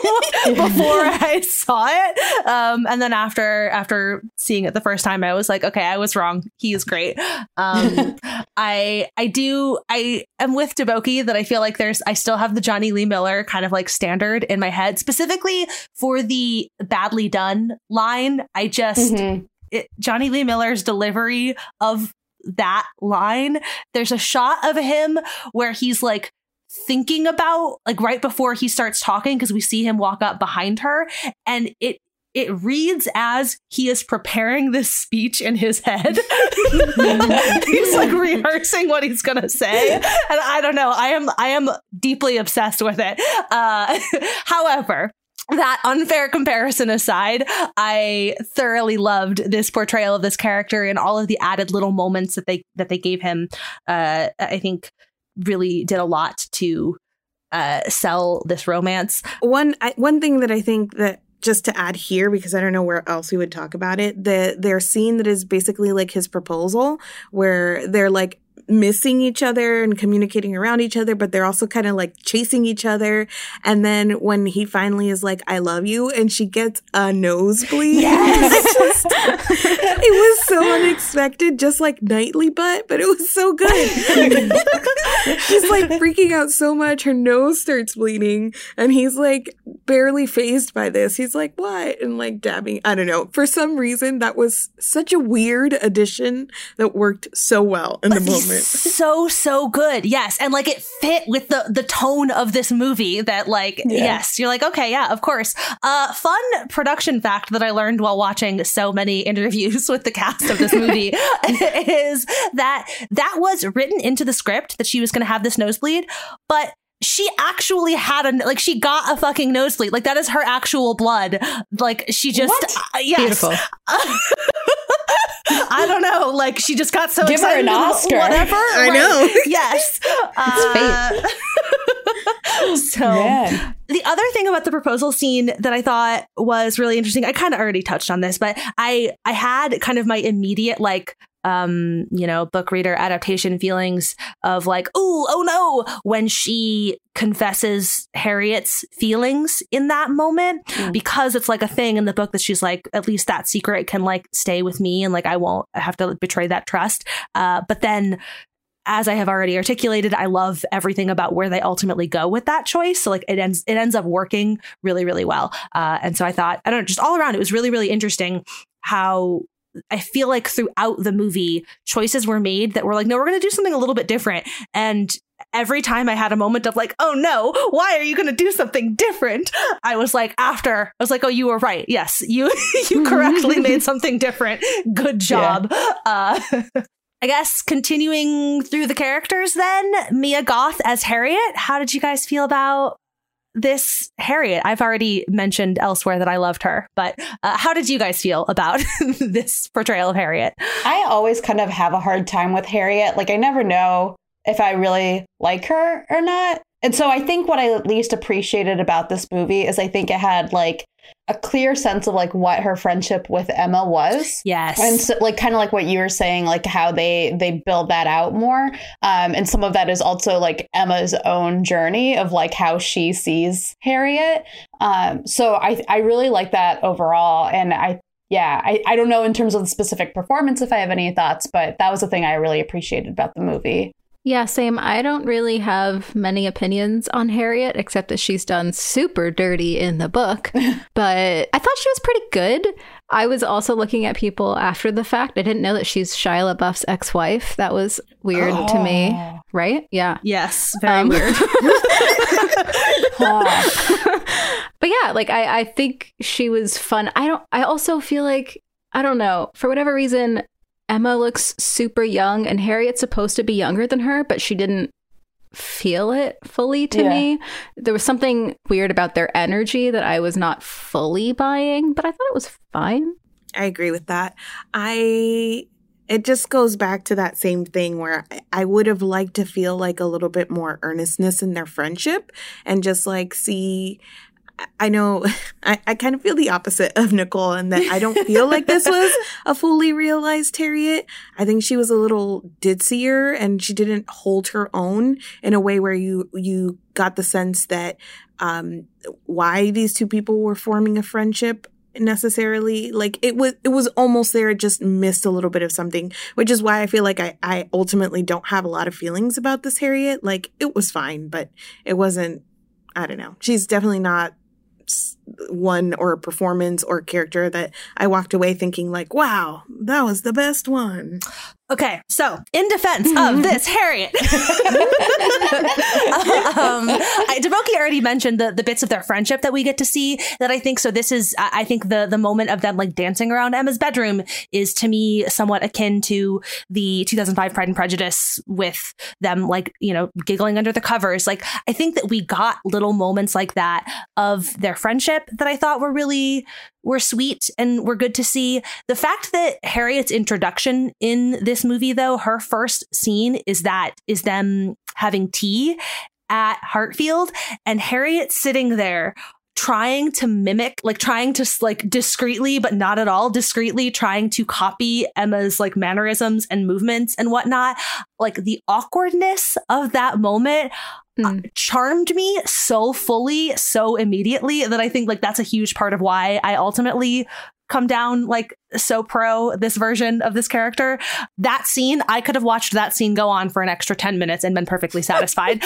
Speaker 2: before I saw it, um, and then after after seeing it the first time, I was like, okay, I was wrong. He is great. Um, I I do I am with Deboki that I feel like there's I still have the Johnny Lee Miller kind of like standard in my head, specifically for the badly done line. I just mm-hmm. It, Johnny Lee Miller's delivery of that line, there's a shot of him where he's like thinking about like right before he starts talking, because we see him walk up behind her, and it it reads as he is preparing this speech in his head. He's like rehearsing what he's gonna say, and I don't know. I am I am deeply obsessed with it. Uh, however, that unfair comparison aside, I thoroughly loved this portrayal of this character and all of the added little moments that they that they gave him. Uh, I think really did a lot to uh, sell this romance.
Speaker 1: One I, one thing that I think that. Just to add here, because I don't know where else we would talk about it, the their scene that is basically like his proposal, where they're like missing each other and communicating around each other, but they're also kind of like chasing each other. And then when he finally is like, I love you, and she gets a nosebleed.
Speaker 2: Yes.
Speaker 1: just, it was so unexpected, just like Knightley butt, but it was so good. She's like freaking out so much, her nose starts bleeding, and he's like barely fazed by this. He's like, what? And like dabbing. I don't know. For some reason, that was such a weird addition that worked so well in the moment.
Speaker 2: So, so good. Yes. And like it fit with the, the tone of this movie that like, yeah. yes, you're like, okay, yeah, of course. Uh, fun production fact that I learned while watching so many interviews with the cast of this movie is that that was written into the script that she was going to have this nosebleed, but she actually had a, like, she got a fucking nosebleed. Like, that is her actual blood. Like, she just, uh, yes.
Speaker 4: Beautiful.
Speaker 2: I don't know. Like, she just got so
Speaker 3: Give
Speaker 2: excited.
Speaker 3: her an Oscar.
Speaker 2: Whatever.
Speaker 1: I
Speaker 2: like,
Speaker 1: know.
Speaker 2: Yes.
Speaker 4: It's
Speaker 2: uh, so,
Speaker 3: Man.
Speaker 2: the other thing about the proposal scene that I thought was really interesting, I kind of already touched on this, but I, I had kind of my immediate, like, um, you know, book reader adaptation feelings of like, oh, oh no, when she confesses Harriet's feelings in that moment, mm. because it's like a thing in the book that she's like, at least that secret can like stay with me and like I won't have to betray that trust. Uh, but then, as I have already articulated, I love everything about where they ultimately go with that choice. So like it ends, it ends up working really, really well. Uh, and so I thought, I don't know, just all around, it was really, really interesting how I feel like throughout the movie, choices were made that were like, no, we're going to do something a little bit different. And every time I had a moment of like, oh no, why are you going to do something different? I was like, after, I was like, oh, you were right. Yes, you you correctly made something different. Good job. Yeah. Uh, I guess continuing through the characters then, Mia Goth as Harriet. How did you guys feel about this Harriet? I've already mentioned elsewhere that I loved her, but uh, how did you guys feel about this portrayal of Harriet?
Speaker 3: I always kind of have a hard time with Harriet. Like, I never know if I really like her or not. And so I think what I at least appreciated about this movie is I think it had like a clear sense of like what her friendship with Emma was.
Speaker 2: Yes.
Speaker 3: And so, like, kind of like what you were saying, like how they they build that out more. Um, and some of that is also like Emma's own journey of like how she sees Harriet. Um, so I, I really like that overall. And I, yeah, I, I don't know in terms of the specific performance if I have any thoughts, but that was the thing I really appreciated about the movie.
Speaker 4: Yeah, same. I don't really have many opinions on Harriet, except that she's done super dirty in the book. But I thought she was pretty good. I was also looking at people after the fact. I didn't know that she's Shia LaBeouf's ex-wife. That was weird oh. to me, right? Yeah.
Speaker 2: Yes, very um, weird.
Speaker 4: But yeah, like I, I think she was fun. I don't. I also feel like, I don't know, for whatever reason, Emma looks super young and Harriet's supposed to be younger than her, but she didn't feel it fully to yeah. me. There was something weird about their energy that I was not fully buying, but I thought it was fine.
Speaker 1: I agree with that. I it just goes back to that same thing where I would have liked to feel like a little bit more earnestness in their friendship and just like see I know I, I kind of feel the opposite of Nicole in that I don't feel like this was a fully realized Harriet. I think she was a little ditzier and she didn't hold her own in a way where you you got the sense that um, why these two people were forming a friendship necessarily. Like it was it was almost there, it just missed a little bit of something, which is why I feel like I, I ultimately don't have a lot of feelings about this Harriet. Like it was fine, but it wasn't, I don't know. She's definitely not one or a performance or character that I walked away thinking like, wow, that was the best one.
Speaker 2: Okay, so in defense of this, Harriet, um, I, Deboki already mentioned the, the bits of their friendship that we get to see that I think, so this is, I think the, the moment of them like dancing around Emma's bedroom is to me somewhat akin to the two thousand five Pride and Prejudice with them like, you know, giggling under the covers. Like, I think that we got little moments like that of their friendship that I thought were really were sweet and were good to see. The fact that Harriet's introduction in this movie, though, her first scene is that is them having tea at Hartfield and Harriet sitting there trying to mimic, like trying to like discreetly, but not at all discreetly, trying to copy Emma's like mannerisms and movements and whatnot. Like the awkwardness of that moment mm. uh, charmed me so fully, so immediately that I think like that's a huge part of why I ultimately come down like so pro this version of this character. That scene, I could have watched that scene go on for an extra ten minutes and been perfectly satisfied.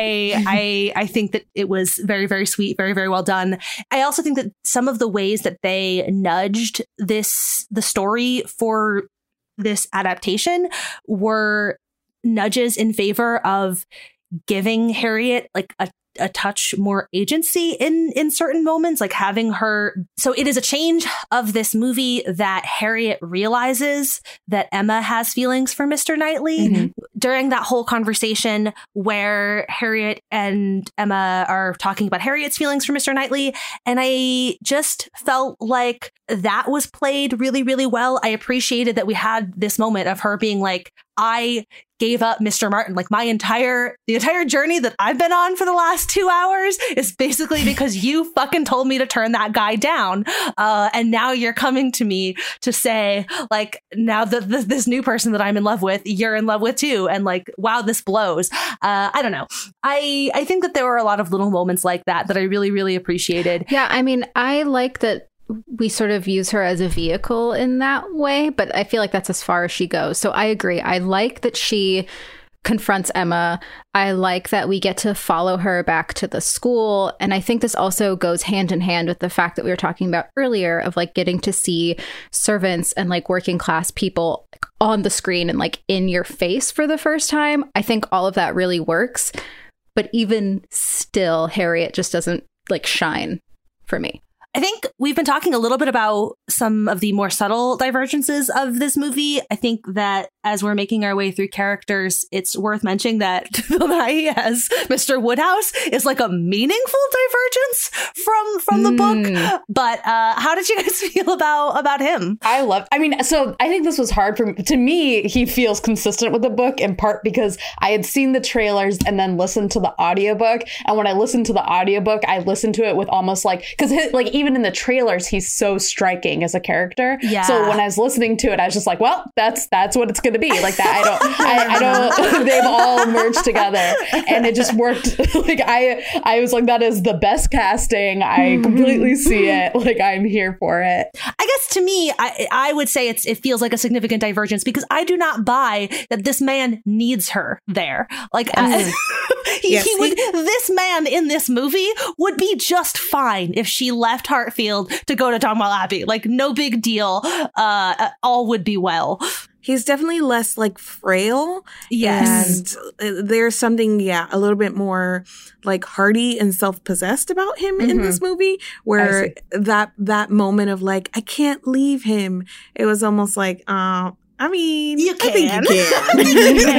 Speaker 2: I I I think that it was very, very sweet, very, very well done. I also think that some of the ways that they nudged this the story for this adaptation were nudges in favor of giving Harriet like a a touch more agency in in certain moments, like having her. So it is a change of this movie that Harriet realizes that Emma has feelings for Mister Knightley mm-hmm. during that whole conversation where Harriet and Emma are talking about Harriet's feelings for Mister Knightley. And I just felt like that was played really, really well. I appreciated that we had this moment of her being like, I gave up Mister Martin. Like my entire, the entire journey that I've been on for the last two hours is basically because you fucking told me to turn that guy down. Uh, and now you're coming to me to say like, now that this new person that I'm in love with, you're in love with too. And like, wow, this blows. Uh, I don't know. I, I think that there were a lot of little moments like that that I really, really appreciated.
Speaker 4: Yeah. I mean, I like that we sort of use her as a vehicle in that way, but I feel like that's as far as she goes. So I agree. I like that she confronts Emma. I like that we get to follow her back to the school. And I think this also goes hand in hand with the fact that we were talking about earlier of like getting to see servants and like working class people on the screen and like in your face for the first time. I think all of that really works. But even still, Harriet just doesn't like shine for me.
Speaker 2: I think we've been talking a little bit about some of the more subtle divergences of this movie. I think that as we're making our way through characters, it's worth mentioning that Phil Nighy as Mister Woodhouse is like a meaningful divergence from from the mm. book. But uh, how did you guys feel about about him?
Speaker 3: I love, I mean, so I think this was hard for to me. He feels consistent with the book in part because I had seen the trailers and then listened to the audiobook. And when I listened to the audiobook, I listened to it with almost like, because like even in the trailers, he's so striking as a character. Yeah. So when I was listening to it, I was just like, well, that's that's what it's going to be like that. I don't, I, I don't, they've all merged together and it just worked. Like I, I was like, that is the best casting. I completely see it. Like I'm here for it.
Speaker 2: I guess to me, I, I would say it's, it feels like a significant divergence because I do not buy that this man needs her there. Like mm. he, yes. he would, this man in this movie would be just fine if she left Hartfield to go to Donwell Abbey. Like no big deal. Uh, all would be well.
Speaker 1: He's definitely less like frail.
Speaker 2: Yes.
Speaker 1: And there's something, yeah, a little bit more like hearty and self-possessed about him mm-hmm. in this movie where that that moment of like, I can't leave him. It was almost like, uh, I mean,
Speaker 2: you can.
Speaker 1: I think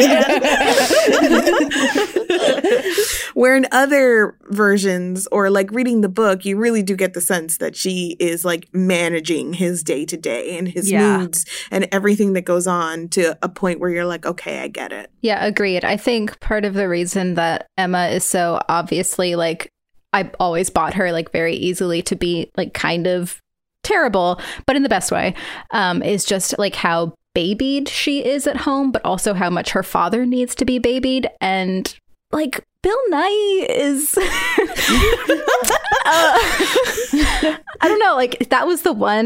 Speaker 1: you can. Where in other versions or like reading the book, you really do get the sense that she is like managing his day to day and his yeah. moods and everything that goes on to a point where you're like, okay, I get it.
Speaker 4: Yeah, agreed. I think part of the reason that Emma is so obviously like, I always bought her like very easily to be like kind of terrible, but in the best way, um, is just like how babied she is at home, but also how much her father needs to be babied. And like Bill Nighy is uh, I don't know, like that was the one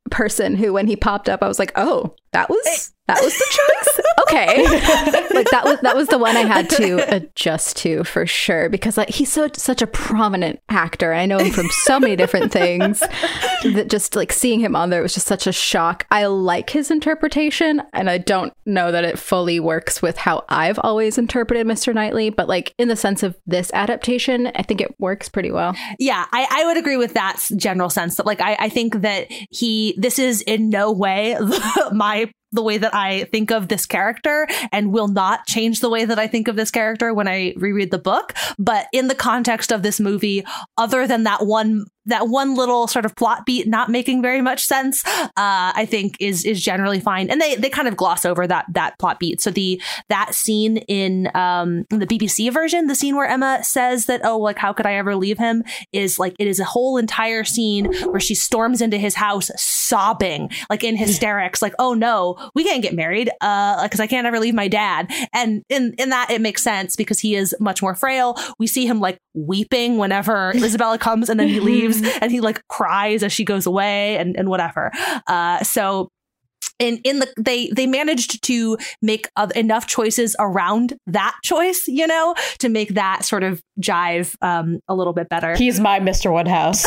Speaker 4: person who, when he popped up, I was like, oh, that was that was the choice. Okay, like that was that was the one I had to adjust to for sure, because like he's so such a prominent actor. I know him from so many different things that just like seeing him on there was just such a shock. I like his interpretation, and I don't know that it fully works with how I've always interpreted Mister Knightley, but like in the sense of this adaptation, I think it works pretty well.
Speaker 2: Yeah, I, I would agree with that general sense that like I, I think that he this is in no way my the way that I think of this character, and will not change the way that I think of this character when I reread the book. But in the context of this movie, other than that one that one little sort of plot beat not making very much sense, uh, I think is is generally fine. And they they kind of gloss over that that plot beat. So the that scene in um in the B B C version, the scene where Emma says that, oh, like, how could I ever leave him, is like, it is a whole entire scene where she storms into his house sobbing, like in hysterics, like, oh no, we can't get married uh because I can't ever leave my dad. And in in that it makes sense because he is much more frail. We see him like weeping whenever Isabella comes, and then he leaves and he like cries as she goes away and and whatever. Uh so in in the they they managed to make uh, enough choices around that choice, you know, to make that sort of jive um a little bit better.
Speaker 3: He's my Mister Woodhouse.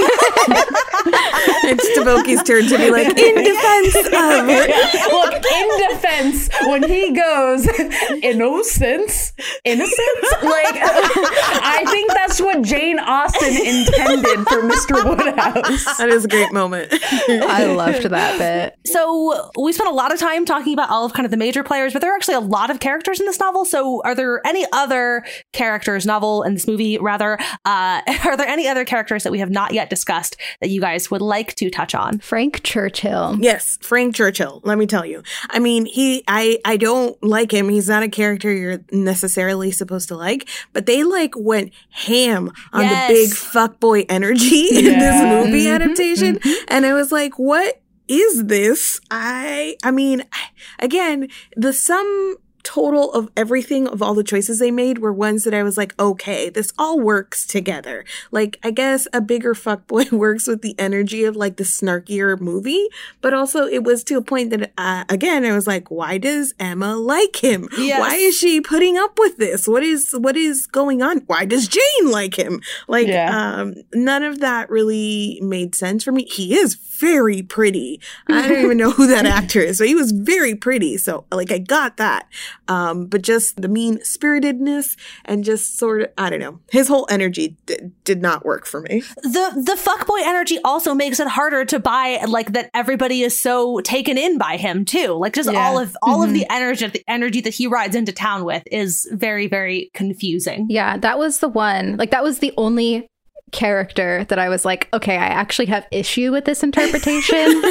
Speaker 1: It's Deboki's turn to be like, in defense of.
Speaker 3: Yeah. Look, in defense, when he goes, innocence, innocence, like, I think that's what Jane Austen intended for Mister Woodhouse.
Speaker 1: That is a great moment.
Speaker 4: I loved that bit.
Speaker 2: So we spent a lot of time talking about all of kind of the major players, but there are actually a lot of characters in this novel. So are there any other characters, novel in this movie, rather, uh, are there any other characters that we have not yet discussed that you guys would like to touch on?
Speaker 4: Frank Churchill.
Speaker 1: Yes, Frank Churchill. Let me tell you. I mean, he, I, I don't like him. He's not a character you're necessarily supposed to like, but they like went ham on
Speaker 2: Yes.
Speaker 1: the big fuckboy energy in
Speaker 3: Yeah.
Speaker 1: this movie adaptation. And I was like, what is this? I, I mean, again, the sum total of everything, of all the choices they made, were ones that I was like, okay, this all works together. Like, I guess a bigger fuckboy works with the energy of like the snarkier movie, but also it was to a point that, uh, again, I was like, why does Emma like him?
Speaker 2: Yes.
Speaker 1: Why is she putting up with this? What is, what is going on? Why does Jane like him? Like,
Speaker 3: Yeah.
Speaker 1: um, none of that really made sense for me. He is very pretty. I don't even know who that actor is, but he was very pretty. So like, I got that. Um, but just the mean spiritedness and just sort of, I don't know, his whole energy d- did not work for me.
Speaker 2: The the fuckboy energy also makes it harder to buy, like, that everybody is so taken in by him too. Like, just
Speaker 3: Yeah.
Speaker 2: all of all
Speaker 4: Mm-hmm.
Speaker 2: of the energy, the energy that he rides into town with is very, very confusing.
Speaker 4: Yeah, that was the one. Like, that was the only character that I was like, okay, I actually have issue with this interpretation.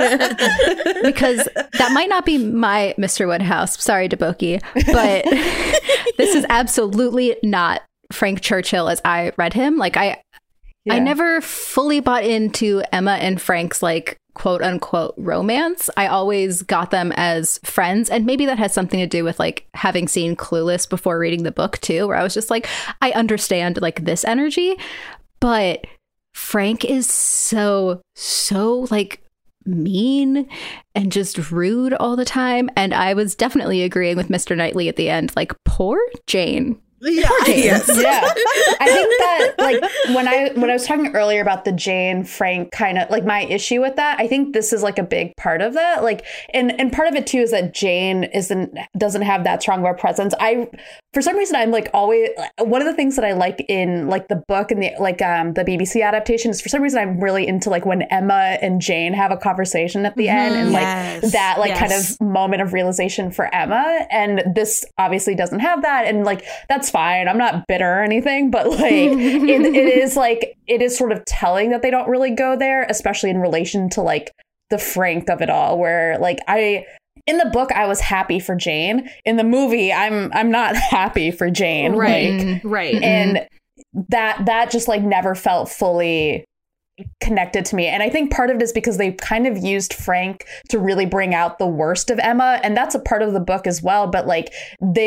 Speaker 4: Because that might not be my Mister Woodhouse. Sorry, Deboki. But this is absolutely not Frank Churchill as I read him. Like, I
Speaker 3: Yeah.
Speaker 4: I never fully bought into Emma and Frank's, like, quote unquote romance. I always got them as friends. And maybe that has something to do with like having seen Clueless before reading the book too, where I was just like, I understand like this energy. But Frank is so, so like mean and just rude all the time. And I was definitely agreeing with Mister Knightley at the end, like, poor Jane.
Speaker 1: Yeah, yes.
Speaker 3: Yeah, I think that like when I when I was talking earlier about the Jane Frank kind of like my issue with that, I think this is like a big part of that. Like, and and part of it too is that Jane isn't doesn't have that strong of a presence. I for some reason I'm like always one of the things that I like in like the book and the like um the B B C adaptation is for some reason I'm really into like when Emma and Jane have a conversation at the mm-hmm, end and
Speaker 1: yes,
Speaker 3: like that like
Speaker 2: yes.
Speaker 3: kind of moment of realization for Emma, and this obviously doesn't have that, and like that's fine. I'm not bitter or anything, but like it, it is like it is sort of telling that they don't really go there, especially in relation to like the Frank of it all, where like I in the book I was happy for Jane. In the movie, I'm I'm not happy for Jane.
Speaker 2: Right,
Speaker 3: like,
Speaker 2: right.
Speaker 3: and that that just like never felt fully connected to me. And I think part of it is because they kind of used Frank to really bring out the worst of Emma, and that's a part of the book as well. But like they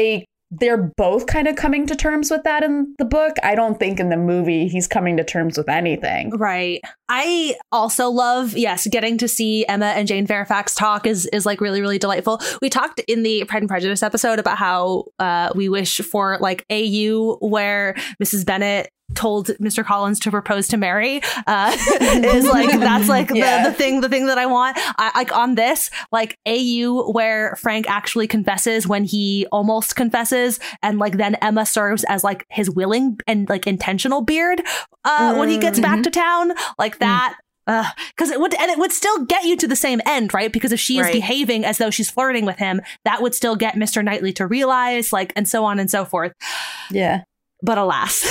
Speaker 3: they're both kind of coming to terms with that in the book. I don't think in the movie he's coming to terms with anything.
Speaker 2: Right. I also love, yes, getting to see Emma and Jane Fairfax talk is is like really, really delightful. We talked in the Pride and Prejudice episode about how uh, we wish for like A U where Missus Bennet told Mister Collins to propose to Mary uh, is like, that's like yeah. the, the thing, the thing that I want. I, like on this, like A U where Frank actually confesses when he almost confesses. And like then Emma serves as like his willing and like intentional beard uh, mm-hmm. when he gets back to town like that. Because uh, it would, and it would still get you to the same end, right? Because if she is right. behaving as though she's flirting with him, that would still get Mister Knightley to realize, like, and so on and so forth.
Speaker 3: Yeah.
Speaker 2: But alas.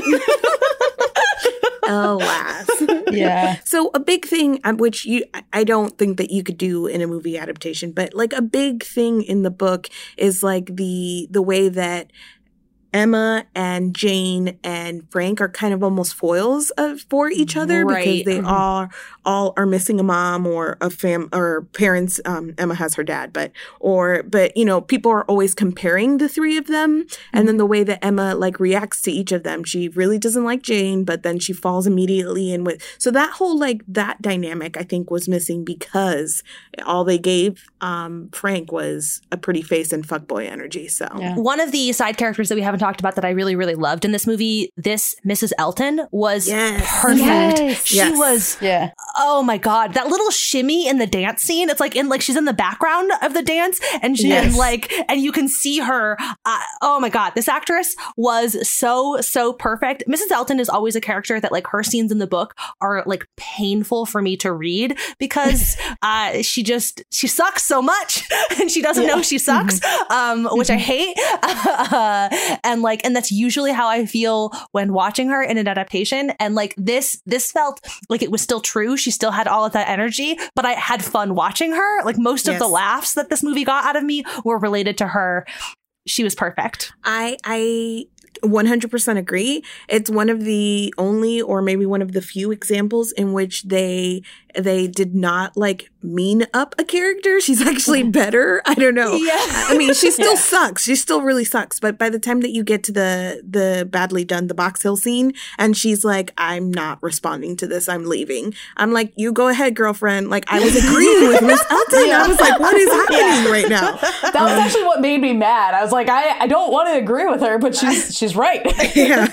Speaker 1: Alas.
Speaker 3: Yeah.
Speaker 1: So a big thing, which you, I don't think that you could do in a movie adaptation, but like a big thing in the book is like the the way that Emma and Jane and Frank are kind of almost foils of, for each other
Speaker 2: right.
Speaker 1: because they
Speaker 2: mm-hmm.
Speaker 1: all all are missing a mom or a fam or parents. Um, Emma has her dad, but or but you know people are always comparing the three of them, mm-hmm. and then the way that Emma like reacts to each of them, she really doesn't like Jane, but then she falls immediately in with. So that whole like that dynamic I think was missing because all they gave um, Frank was a pretty face and fuckboy energy. So
Speaker 2: yeah. one of the side characters that we haven't talked about that I really, really loved in this movie, this Missus Elton was
Speaker 1: yes.
Speaker 2: perfect.
Speaker 4: Yes.
Speaker 2: She
Speaker 1: yes.
Speaker 2: was,
Speaker 3: yeah.
Speaker 2: oh my God, that little shimmy in the dance scene. It's like in like she's in the background of the dance and she yes. and like, and you can see her. Uh, oh my God, this actress was so, so perfect. Missus Elton is always a character that like her scenes in the book are like painful for me to read because uh, she just, she sucks so much and she doesn't know she sucks, um, which I hate. Uh, and like, and that's usually how I feel when watching her in an adaptation. And like this, this felt like it was still true. She still had all of that energy, but I had fun watching her. Like most yes. of the laughs that this movie got out of me were related to her. She was perfect.
Speaker 1: I, I one hundred percent agree. It's one of the only, or maybe one of the few examples in which they, they did not like mean up a character. She's actually better. I don't know.
Speaker 2: Yeah.
Speaker 1: I mean, she still
Speaker 3: yeah.
Speaker 1: sucks. She still really sucks. But by the time that you get to the, the badly done, the Box Hill scene, and she's like, I'm not responding to this. I'm leaving. I'm like, you go ahead, girlfriend. Like I was agreeing with Miss Elton. Yeah. I was like, what is happening yeah. right now?
Speaker 3: That was um, actually what made me mad. I was like, I, I don't want to agree with her, but she's, she's right.
Speaker 1: Yeah.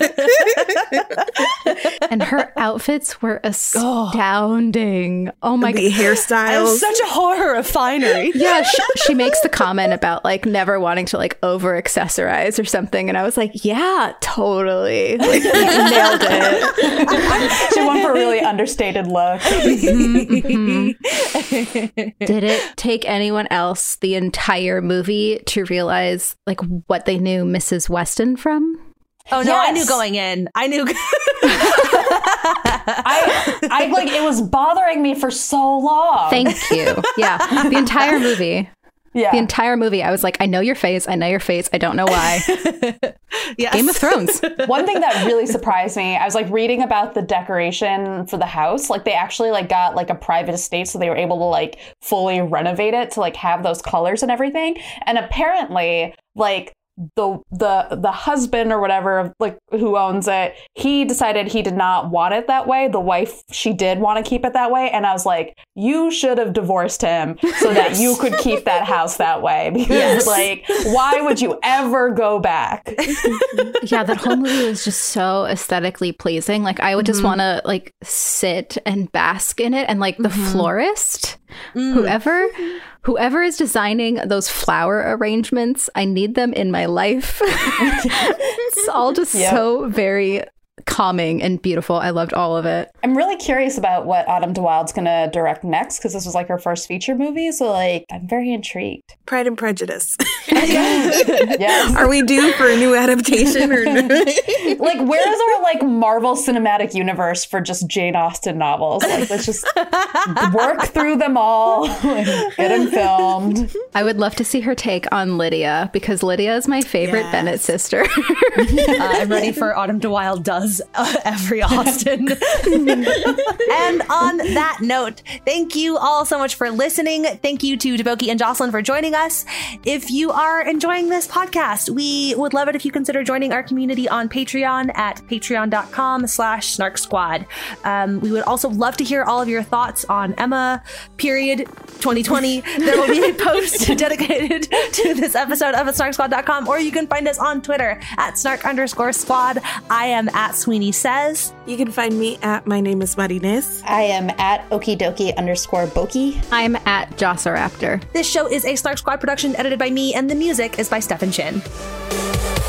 Speaker 4: And her outfits were astounding. Oh my
Speaker 1: the
Speaker 4: God.
Speaker 1: hairstyles.
Speaker 2: Such a horror of finery.
Speaker 4: Yeah, she, she makes the comment about like never wanting to like over accessorize or something. And I was like, yeah, totally. Like, you nailed it.
Speaker 3: She went for a really understated look.
Speaker 4: Mm-hmm, mm-hmm. Did it take anyone else the entire movie to realize like what they knew Missus Weston from?
Speaker 2: Oh no,
Speaker 3: yes.
Speaker 2: I knew going in. I knew.
Speaker 3: I, I like it was bothering me for so long.
Speaker 4: Thank you. Yeah, the entire movie.
Speaker 3: Yeah,
Speaker 4: the entire movie. I was like, I know your face. I know your face. I don't know why.
Speaker 2: Yes.
Speaker 4: Game of Thrones.
Speaker 3: One thing that really surprised me, I was like reading about the decoration for the house. Like they actually like got like a private estate, so they were able to like fully renovate it to like have those colors and everything. And apparently, like. the the the husband or whatever like who owns it, he decided he did not want it that way. The wife, she did want to keep it that way, and I was like, you should have divorced him so that you could keep that house that way, because yes. like why would you ever go back?
Speaker 4: Yeah, that whole movie was just so aesthetically pleasing. Like I would just mm-hmm. want to like sit and bask in it. And like the mm-hmm. florist, mm. whoever whoever is designing those flower arrangements, I need them in my life. It's all just yep. so very calming and beautiful. I loved all of it.
Speaker 3: I'm really curious about what Autumn de Wilde's gonna direct next, because this was like her first feature movie, so like I'm very intrigued.
Speaker 1: Pride and Prejudice.
Speaker 3: Yes.
Speaker 1: Are we due for a new adaptation or
Speaker 3: like where is our like Marvel Cinematic Universe for just Jane Austen novels? Like let's just work through them all, like, get them filmed.
Speaker 4: I would love to see her take on Lydia, because Lydia is my favorite yes. Bennet sister.
Speaker 2: uh, I'm ready for Autumn de Wilde does loves uh, every Austen. And on that note, thank you all so much for listening. Thank you to Deboki and Jocelyn for joining us. If you are enjoying this podcast, we would love it if you consider joining our community on Patreon at patreon.com slash snark squad. Um, we would also love to hear all of your thoughts on Emma, period, twenty twenty. There will be a post dedicated to this episode of snark squad dot com, or you can find us on Twitter at snark underscore squad. I am at Sweeney Says.
Speaker 1: You can find me at My Name is Marines.
Speaker 3: I am at okidoki underscore boki.
Speaker 4: I'm at Josseraptor.
Speaker 2: This show is a Snark Squad production edited by me, and the music is by Stefan Chin.